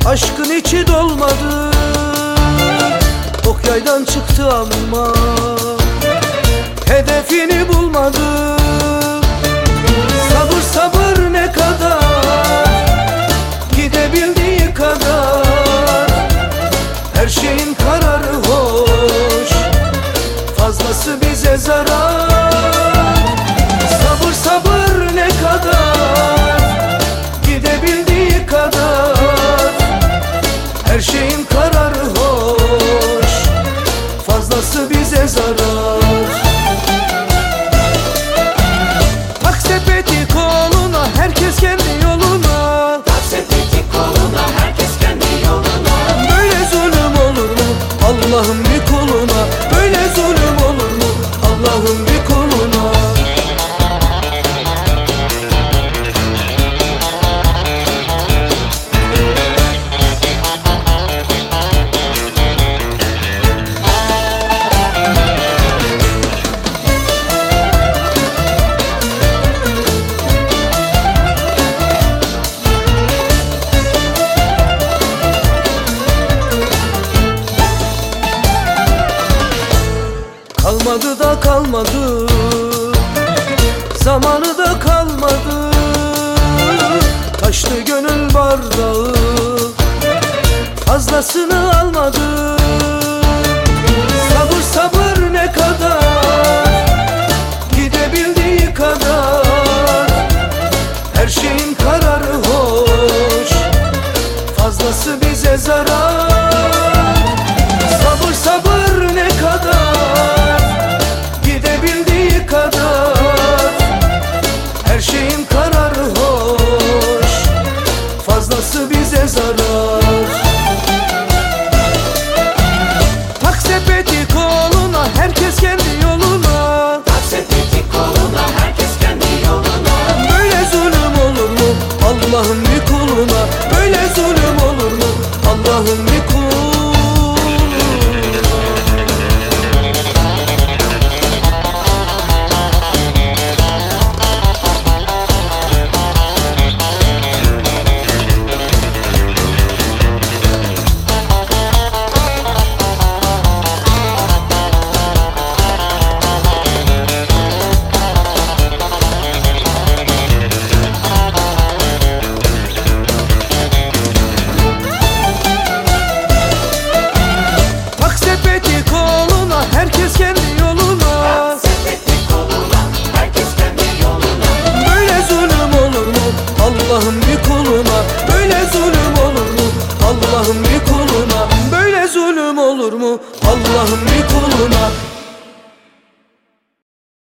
Aşkın içi dolmadı, ok yaydan çıktı ama hedefini bulmadı. Sabır sabır ne kadar, gidebildiği kadar. Her şeyin kararı hoş, fazlası bize zarar. Sabır sabır ne kadar, gidebildiği kadar. Her şeyin kararı hoş, fazlası bize zarar. Tak sepeti koluna, herkes kendi yoluna. Tak sepeti koluna, herkes kendi yoluna. Böyle zulüm olur mu Allah'ın bir kuluna? Böyle zulüm olur mu Allah'ın bir kuluna? Kalmadı da kalmadı, zamanı da kalmadı. Taştı gönül bardağı, fazlasını almadı. Sabır sabır ne kadar, gidebildiği kadar. Her şeyin kararı hoş, fazlası bize zarar. Sabır sabır ne kadar, gidebildiği kadar. Her şeyin kararı hoş, fazlası bize zarar. Tak sepeti koluna, herkes kendi yoluna. Tak sepeti koluna, herkes kendi yoluna. Böyle zulüm olur mu Allah'ın bir kuluna? Böyle zulüm olur mu Allah'ın bir kuluna? Herkes kendi yoluna. Tak sepeti koluna, herkes kendi yoluna. Böyle zulüm olur mu Allah'ın bir kuluna? Böyle zulüm olur mu Allah'ın bir kuluna? Böyle zulüm olur mu Allah'ın bir kuluna?